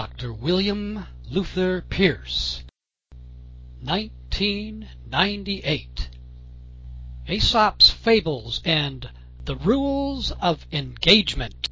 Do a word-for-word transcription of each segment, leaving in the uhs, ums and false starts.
Doctor William Luther Pierce, nineteen ninety-eight. Aesop's Fables and the Rules of Engagement.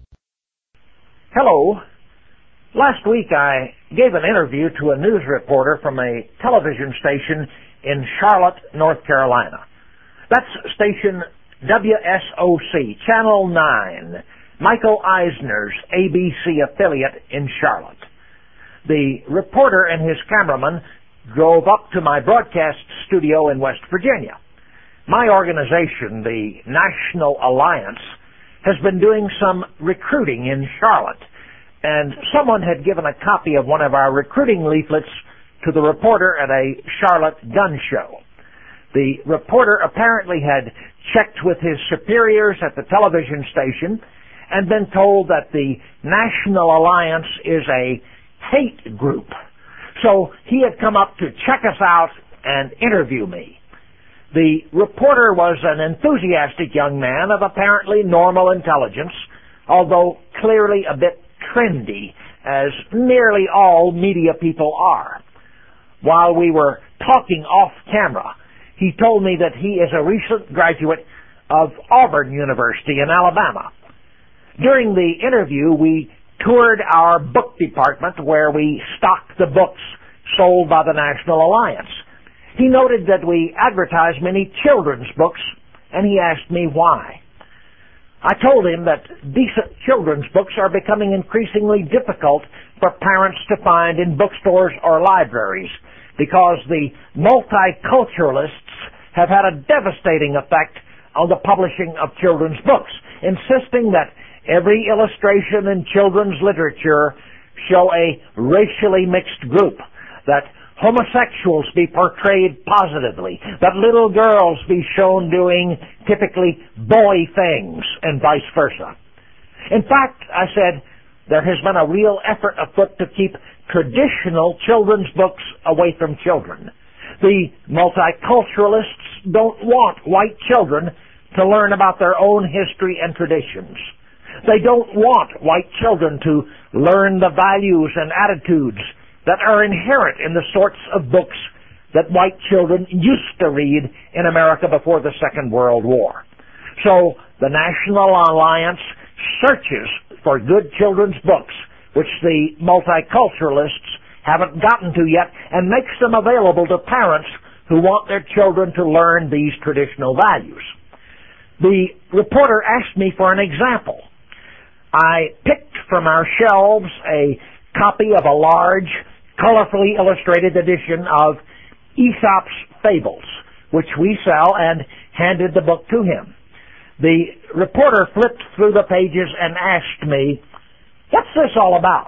Hello. Last week I gave an interview to a news reporter from a television station in Charlotte, North Carolina. That's station W S O C, Channel nine, Michael Eisner's A B C affiliate in Charlotte. The reporter and his cameraman drove up to my broadcast studio in West Virginia. My organization, the National Alliance, has been doing some recruiting in Charlotte, and someone had given a copy of one of our recruiting leaflets to the reporter at a Charlotte gun show. The reporter apparently had checked with his superiors at the television station and been told that the National Alliance is a hate group. So he had come up to check us out and interview me. The reporter was an enthusiastic young man of apparently normal intelligence, although clearly a bit trendy, as nearly all media people are. While we were talking off camera, he told me that he is a recent graduate of Auburn University in Alabama. During the interview, we toured our book department where we stock the books sold by the National Alliance. He noted that we advertise many children's books, and he asked me why. I told him that decent children's books are becoming increasingly difficult for parents to find in bookstores or libraries because the multiculturalists have had a devastating effect on the publishing of children's books, insisting that every illustration in children's literature show a racially mixed group, that homosexuals be portrayed positively, that little girls be shown doing typically boy things, and vice versa. In fact, I said, there has been a real effort afoot to keep traditional children's books away from children. The multiculturalists don't want white children to learn about their own history and traditions. They don't want white children to learn the values and attitudes that are inherent in the sorts of books that white children used to read in America before the Second World War. So the National Alliance searches for good children's books, which the multiculturalists haven't gotten to yet, and makes them available to parents who want their children to learn these traditional values. The reporter asked me for an example. I picked from our shelves a copy of a large, colorfully illustrated edition of Aesop's Fables, which we sell, and handed the book to him. The reporter flipped through the pages and asked me, "What's this all about?"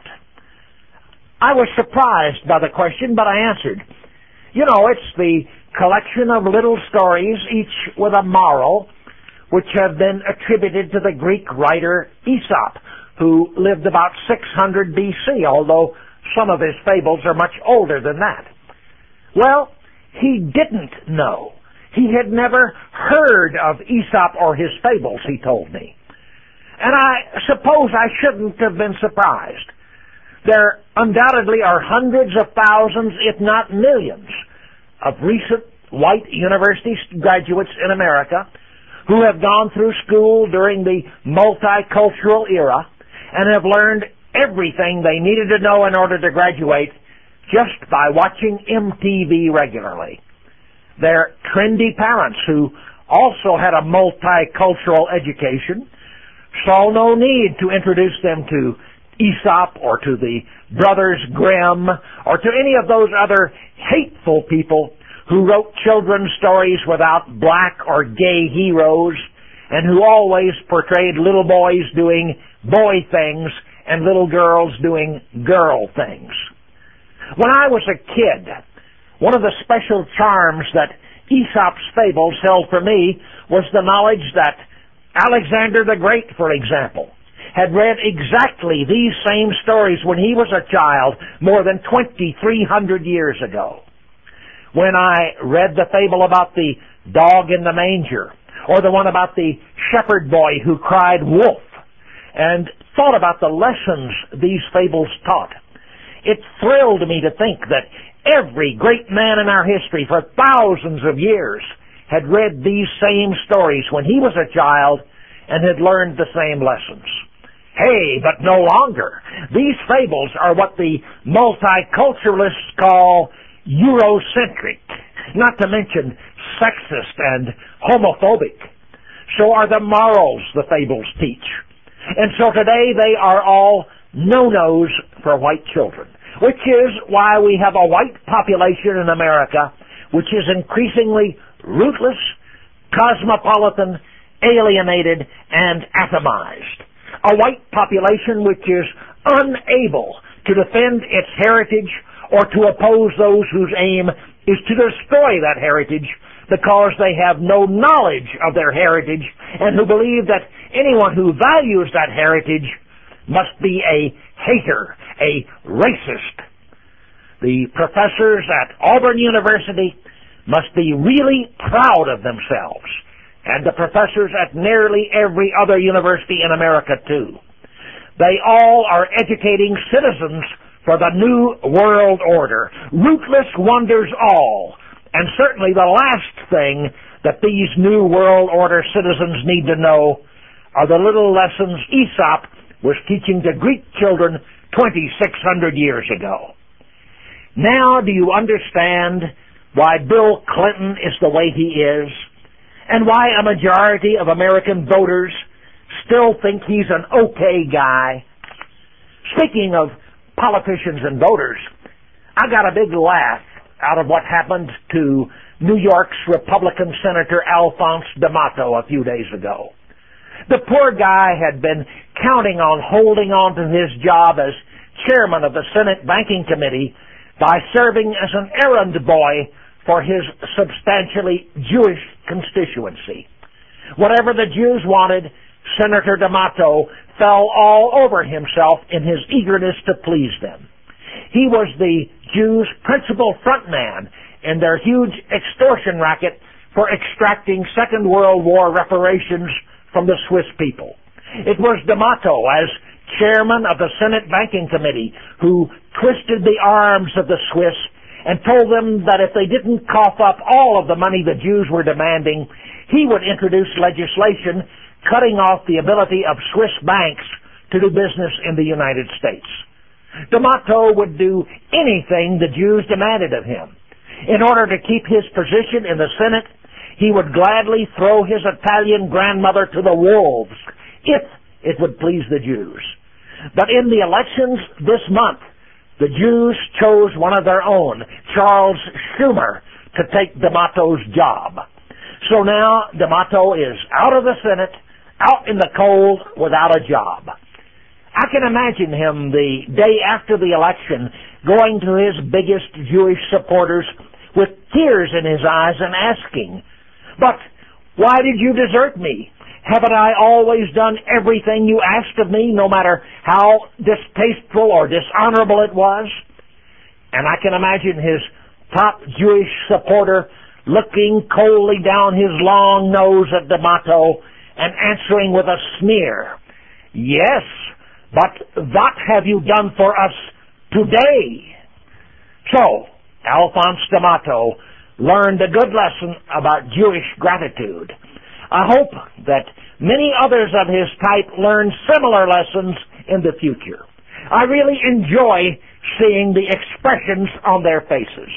I was surprised by the question, but I answered, "You know, it's the collection of little stories, each with a moral, which have been attributed to the Greek writer Aesop, who lived about six hundred B C, although some of his fables are much older than that." Well, he didn't know. He had never heard of Aesop or his fables, he told me. And I suppose I shouldn't have been surprised. There undoubtedly are hundreds of thousands, if not millions, of recent white university graduates in America who have gone through school during the multicultural era and have learned everything they needed to know in order to graduate just by watching M T V regularly. They're trendy parents who also had a multicultural education, saw no need to introduce them to Aesop or to the Brothers Grimm or to any of those other hateful people who wrote children's stories without black or gay heroes and who always portrayed little boys doing boy things and little girls doing girl things. When I was a kid, one of the special charms that Aesop's Fables held for me was the knowledge that Alexander the Great, for example, had read exactly these same stories when he was a child more than twenty-three hundred years ago. When I read the fable about the dog in the manger, or the one about the shepherd boy who cried wolf, and thought about the lessons these fables taught, It thrilled me to think that every great man in our history for thousands of years had read these same stories when he was a child and had learned the same lessons. Hey, but no longer. These fables are what the multiculturalists call Eurocentric, not to mention sexist and homophobic. So are the morals the fables teach. And so today they are all no-nos for white children, which is why we have a white population in America which is increasingly rootless, cosmopolitan, alienated, and atomized. A white population which is unable to defend its heritage or to oppose those whose aim is to destroy that heritage because they have no knowledge of their heritage and who believe that anyone who values that heritage must be a hater, a racist. The professors at Auburn University must be really proud of themselves, and the professors at nearly every other university in America too. They all are educating citizens for the New World Order. Rootless wonders all. And certainly the last thing that these New World Order citizens need to know are the little lessons Aesop was teaching to Greek children twenty-six hundred years ago. Now do you understand why Bill Clinton is the way he is, and why a majority of American voters still think he's an okay guy? Speaking of politicians and voters, I got a big laugh out of what happened to New York's Republican Senator Alphonse D'Amato a few days ago. The poor guy had been counting on holding on to his job as chairman of the Senate Banking Committee by serving as an errand boy for his substantially Jewish constituency. Whatever the Jews wanted, Senator D'Amato fell all over himself in his eagerness to please them. He was the Jews' principal frontman in their huge extortion racket for extracting Second World War reparations from the Swiss people. It was D'Amato, as chairman of the Senate Banking Committee, who twisted the arms of the Swiss and told them that if they didn't cough up all of the money the Jews were demanding, he would introduce legislation cutting off the ability of Swiss banks to do business in the United States. D'Amato would do anything the Jews demanded of him. In order to keep his position in the Senate, he would gladly throw his Italian grandmother to the wolves if it would please the Jews. But in the elections this month, the Jews chose one of their own, Charles Schumer, to take D'Amato's job. So now D'Amato is out of the Senate, out in the cold, without a job. I can imagine him the day after the election going to his biggest Jewish supporters with tears in his eyes and asking, "But why did you desert me? Haven't I always done everything you asked of me, no matter how distasteful or dishonorable it was?" And I can imagine his top Jewish supporter looking coldly down his long nose at D'Amato and answering with a sneer, "Yes, but what have you done for us today?" So, Alphonse D'Amato learned a good lesson about Jewish gratitude. I hope that many others of his type learn similar lessons in the future. I really enjoy seeing the expressions on their faces.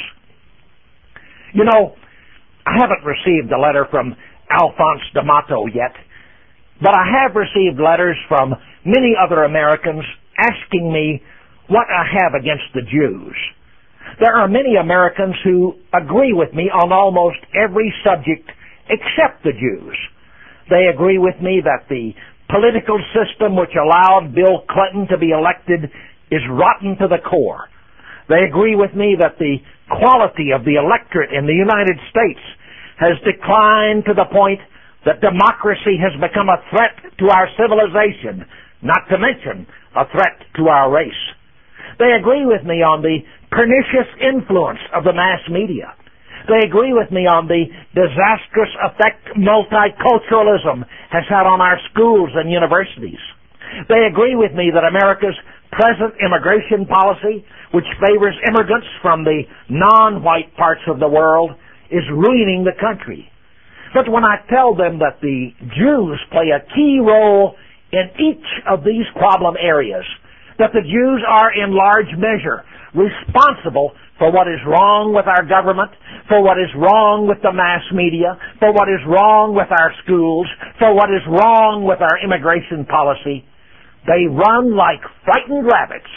You know, I haven't received a letter from Alphonse D'Amato yet, but I have received letters from many other Americans asking me what I have against the Jews. There are many Americans who agree with me on almost every subject except the Jews. They agree with me that the political system which allowed Bill Clinton to be elected is rotten to the core. They agree with me that the quality of the electorate in the United States has declined to the point that democracy has become a threat to our civilization, not to mention a threat to our race. They agree with me on the pernicious influence of the mass media. They agree with me on the disastrous effect multiculturalism has had on our schools and universities. They agree with me that America's present immigration policy, which favors immigrants from the non-white parts of the world, is ruining the country. But when I tell them that the Jews play a key role in each of these problem areas, that the Jews are in large measure responsible for what is wrong with our government, for what is wrong with the mass media, for what is wrong with our schools, for what is wrong with our immigration policy, they run like frightened rabbits.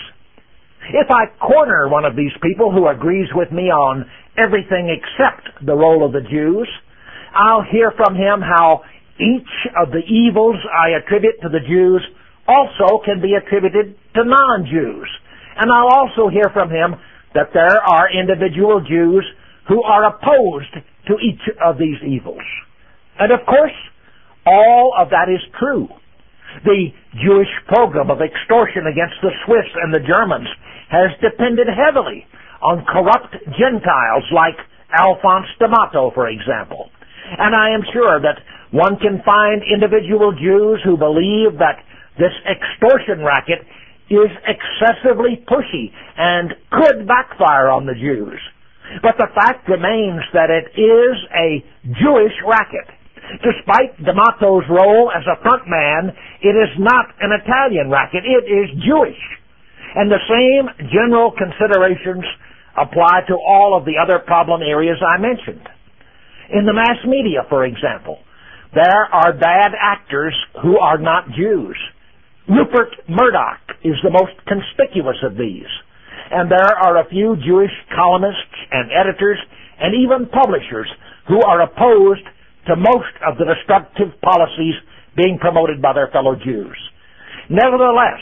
If I corner one of these people who agrees with me on everything except the role of the Jews, I'll hear from him how each of the evils I attribute to the Jews also can be attributed to non-Jews. And I'll also hear from him that there are individual Jews who are opposed to each of these evils. And of course, all of that is true. The Jewish program of extortion against the Swiss and the Germans has depended heavily on corrupt Gentiles like Alphonse D'Amato, for example. And I am sure that one can find individual Jews who believe that this extortion racket is excessively pushy and could backfire on the Jews. But the fact remains that it is a Jewish racket. Despite D'Amato's role as a front man, it is not an Italian racket. It is Jewish. And the same general considerations apply to all of the other problem areas I mentioned. In the mass media, for example, there are bad actors who are not Jews. Rupert Murdoch is the most conspicuous of these. And there are a few Jewish columnists and editors and even publishers who are opposed to most of the destructive policies being promoted by their fellow Jews. Nevertheless,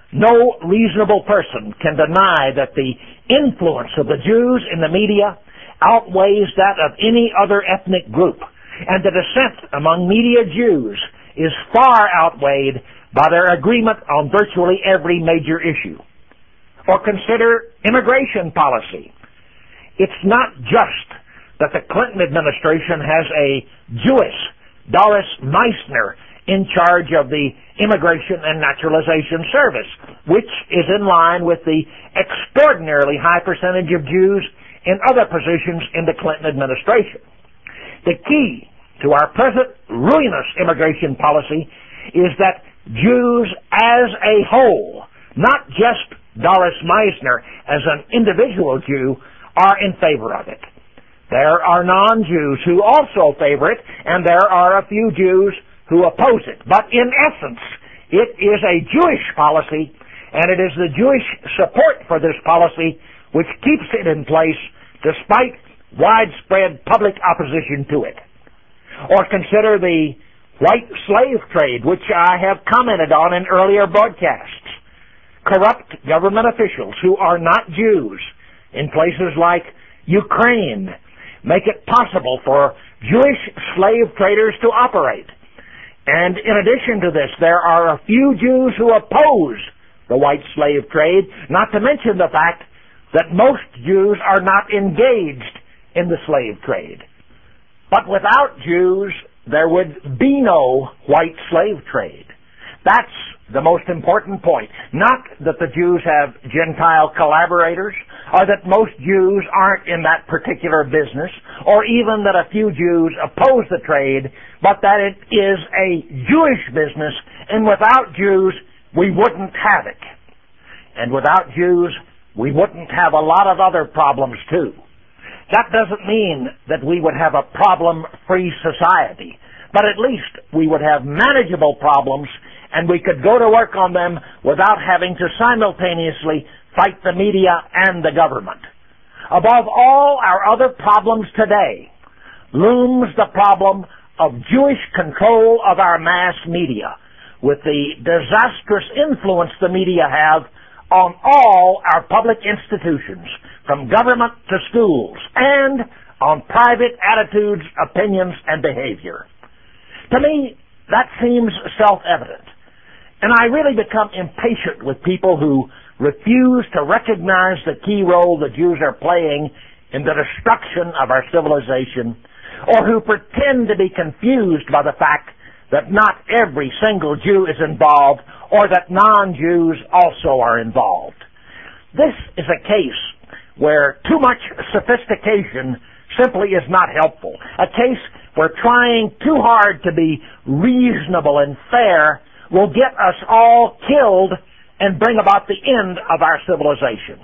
no reasonable person can deny that the influence of the Jews in the media outweighs that of any other ethnic group, and the dissent among media Jews is far outweighed by their agreement on virtually every major issue. Or consider immigration policy. It's not just that the Clinton administration has a Jewess, Doris Meissner, in charge of the Immigration and Naturalization Service, which is in line with the extraordinarily high percentage of Jews in other positions in the Clinton administration. The key to our present ruinous immigration policy is that Jews as a whole, not just Doris Meissner as an individual Jew, are in favor of it. There are non-Jews who also favor it, and there are a few Jews who oppose it. But in essence, it is a Jewish policy, and it is the Jewish support for this policy which keeps it in place despite widespread public opposition to it. Or consider the white slave trade, which I have commented on in earlier broadcasts. Corrupt government officials who are not Jews in places like Ukraine make it possible for Jewish slave traders to operate. And in addition to this, there are a few Jews who oppose the white slave trade, not to mention the fact that most Jews are not engaged in the slave trade. But without Jews, there would be no white slave trade. That's the most important point. Not that the Jews have Gentile collaborators, or that most Jews aren't in that particular business, or even that a few Jews oppose the trade, but that it is a Jewish business, and without Jews, we wouldn't have it. And without Jews, we wouldn't have a lot of other problems too. That doesn't mean that we would have a problem-free society, but at least we would have manageable problems, and we could go to work on them without having to simultaneously fight the media and the government. Above all our other problems today looms the problem of Jewish control of our mass media, with the disastrous influence the media have on all our public institutions, from government to schools, and on private attitudes, opinions, and behavior. To me, that seems self-evident, and I really become impatient with people who refuse to recognize the key role the Jews are playing in the destruction of our civilization, or who pretend to be confused by the fact that not every single Jew is involved, or that non-Jews also are involved. This is a case where too much sophistication simply is not helpful. A case where trying too hard to be reasonable and fair will get us all killed and bring about the end of our civilization.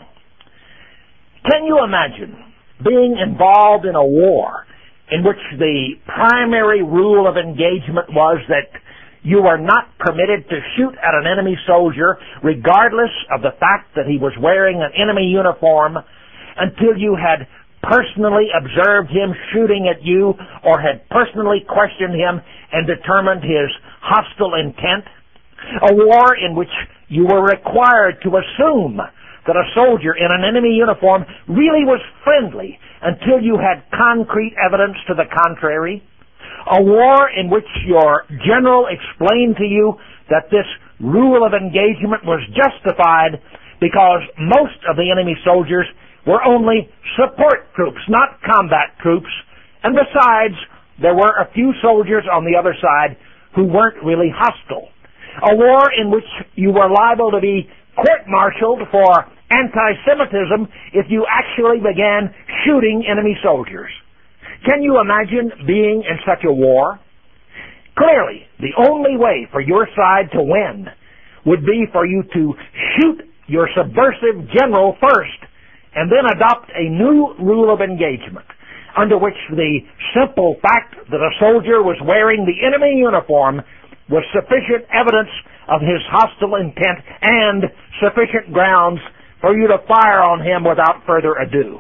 Can you imagine being involved in a war in which the primary rule of engagement was that you were not permitted to shoot at an enemy soldier regardless of the fact that he was wearing an enemy uniform until you had personally observed him shooting at you or had personally questioned him and determined his hostile intent? A war in which you were required to assume that a soldier in an enemy uniform really was friendly until you had concrete evidence to the contrary. A war in which your general explained to you that this rule of engagement was justified because most of the enemy soldiers were only support troops, not combat troops, and besides, there were a few soldiers on the other side who weren't really hostile. A war in which you were liable to be court-martialed for anti-Semitism if you actually began shooting enemy soldiers. Can you imagine being in such a war? Clearly, the only way for your side to win would be for you to shoot your subversive general first and then adopt a new rule of engagement under which the simple fact that a soldier was wearing the enemy uniform was sufficient evidence of his hostile intent and sufficient grounds for you to fire on him without further ado.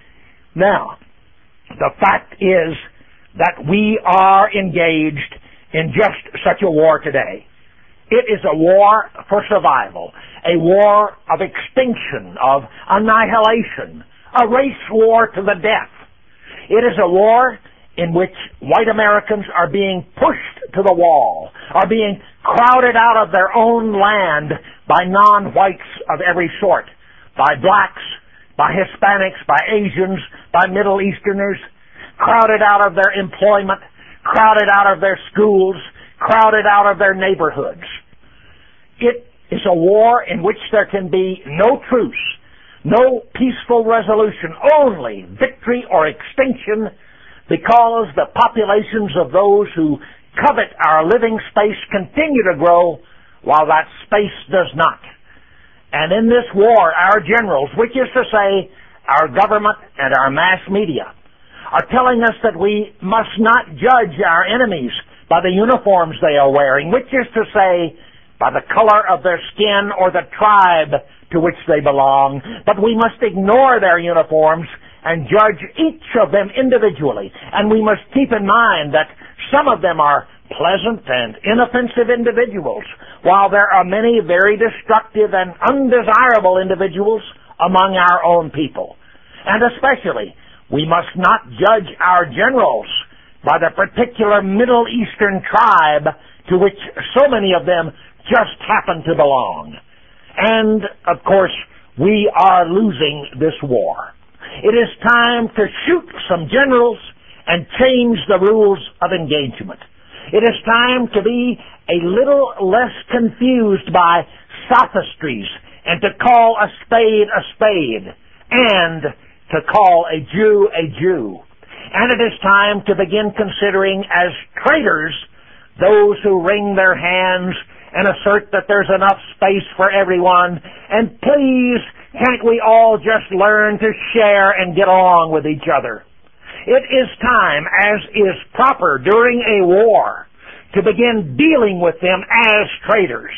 Now, the fact is that we are engaged in just such a war today. It is a war for survival, a war of extinction, of annihilation, a race war to the death. It is a war in which white Americans are being pushed to the wall, are being crowded out of their own land by non-whites of every sort, by blacks, by Hispanics, by Asians, by Middle Easterners, crowded out of their employment, crowded out of their schools, crowded out of their neighborhoods. It is a war in which there can be no truce, no peaceful resolution, only victory or extinction, because the populations of those who covet our living space continue to grow while that space does not. And in this war, our generals, which is to say our government and our mass media, are telling us that we must not judge our enemies by the uniforms they are wearing, which is to say by the color of their skin or the tribe to which they belong, but we must ignore their uniforms and judge each of them individually. And we must keep in mind that some of them are pleasant and inoffensive individuals, while there are many very destructive and undesirable individuals among our own people. And especially, we must not judge our generals by the particular Middle Eastern tribe to which so many of them just happen to belong. And, of course, we are losing this war. It is time to shoot some generals and change the rules of engagement. It is time to be a little less confused by sophistries and to call a spade a spade and to call a Jew a Jew. And it is time to begin considering as traitors those who wring their hands and assert that there's enough space for everyone. And please, can't we all just learn to share and get along with each other? It is time, as is proper during a war, to begin dealing with them as traitors.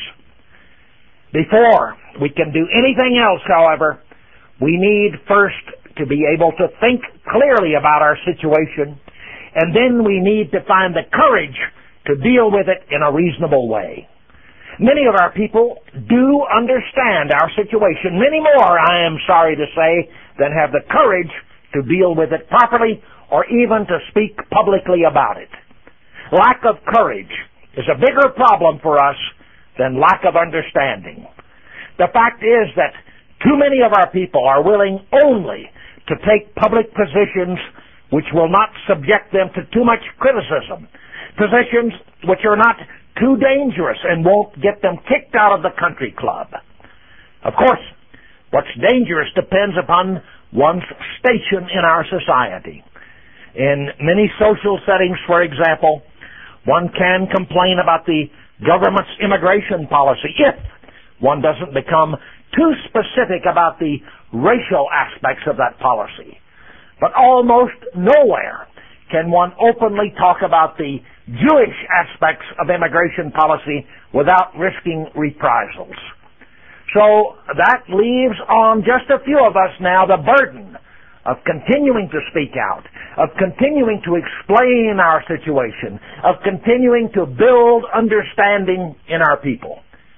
Before we can do anything else, however, we need first to be able to think clearly about our situation, and then we need to find the courage to deal with it in a reasonable way. Many of our people do understand our situation. Many more, I am sorry to say, than have the courage to deal with it properly or even to speak publicly about it. Lack of courage is a bigger problem for us than lack of understanding. The fact is that too many of our people are willing only to take public positions which will not subject them to too much criticism, positions which are not too dangerous and won't get them kicked out of the country club. Of course, What's dangerous depends upon one's station in our society. In many social settings, for example, one can complain about the government's immigration policy if one doesn't become too specific about the racial aspects of that policy. But almost nowhere can one openly talk about the Jewish aspects of immigration policy without risking reprisals. So that leaves on just a few of us now the burden of continuing to speak out, of continuing to explain our situation, of continuing to build understanding in our people.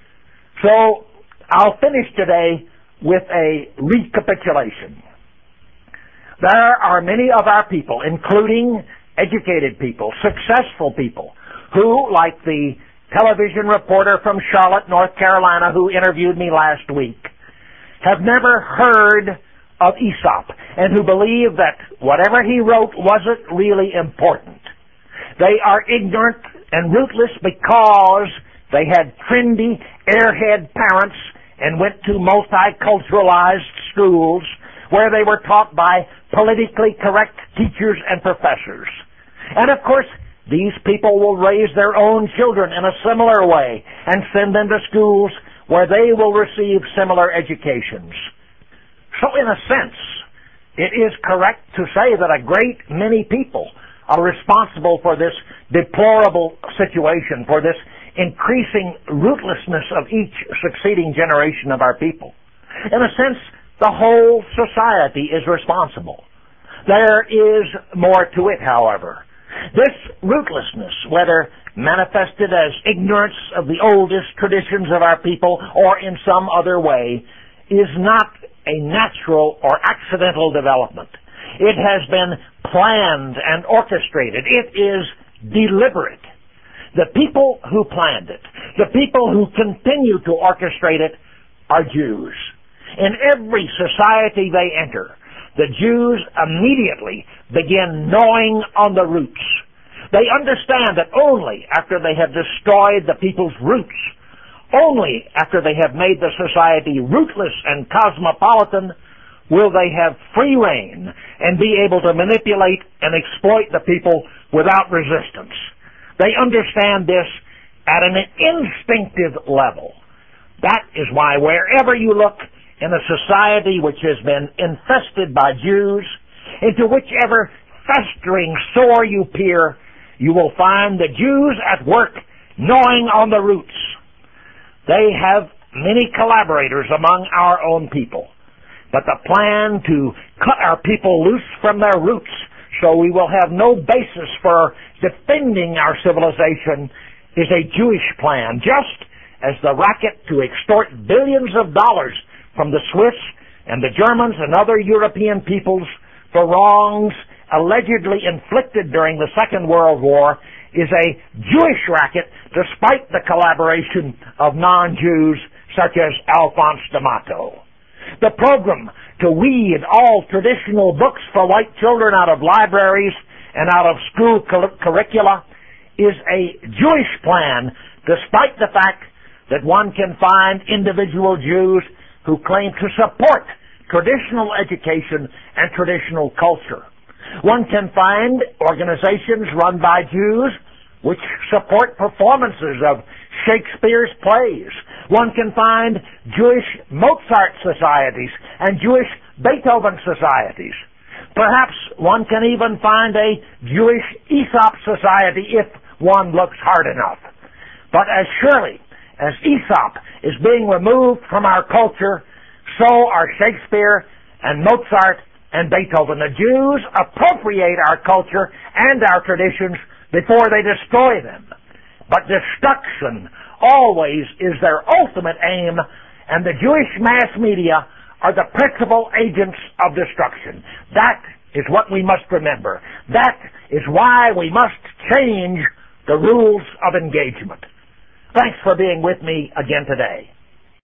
So I'll finish today with a recapitulation. There are many of our people, including educated people, successful people, who, like the television reporter from Charlotte, North Carolina, who interviewed me last week, have never heard of Aesop, and who believe that whatever he wrote wasn't really important. They are ignorant and rootless because they had trendy, airhead parents and went to multiculturalized schools where they were taught by politically correct teachers and professors. And of course, these people will raise their own children in a similar way and send them to schools where they will receive similar educations. So in a sense, it is correct to say that a great many people are responsible for this deplorable situation, for this increasing rootlessness of each succeeding generation of our people. In a sense, the whole society is responsible. There is more to it, however. This rootlessness, whether manifested as ignorance of the oldest traditions of our people or in some other way, is not a natural or accidental development. It has been planned and orchestrated. It is deliberate. The people who planned it, the people who continue to orchestrate it, are Jews. In every society they enter, the Jews immediately begin gnawing on the roots. They understand that only after they have destroyed the people's roots, only after they have made the society rootless and cosmopolitan, will they have free rein and be able to manipulate and exploit the people without resistance. They understand this at an instinctive level. That is why wherever you look in a society which has been infested by Jews, into whichever festering sore you peer, you will find the Jews at work gnawing on the roots. They have many collaborators among our own people. But the plan to cut our people loose from their roots so we will have no basis for defending our civilization is a Jewish plan, just as the racket to extort billions of dollars from the Swiss and the Germans and other European peoples for wrongs allegedly inflicted during the Second World War is a Jewish racket despite the collaboration of non-Jews such as Alphonse D'Amato. The program to weed all traditional books for white children out of libraries and out of school curricula is a Jewish plan, despite the fact that one can find individual Jews who claim to support traditional education and traditional culture. One can find organizations run by Jews which support performances of Shakespeare's plays. One can find Jewish Mozart societies and Jewish Beethoven societies. Perhaps one can even find a Jewish Aesop society if one looks hard enough. But as surely as Aesop is being removed from our culture, so are Shakespeare and Mozart and Beethoven. The Jews appropriate our culture and our traditions before they destroy them. But destruction always is their ultimate aim, and the Jewish mass media are the principal agents of destruction. That is what we must remember. That is why we must change the rules of engagement. Thanks for being with me again today.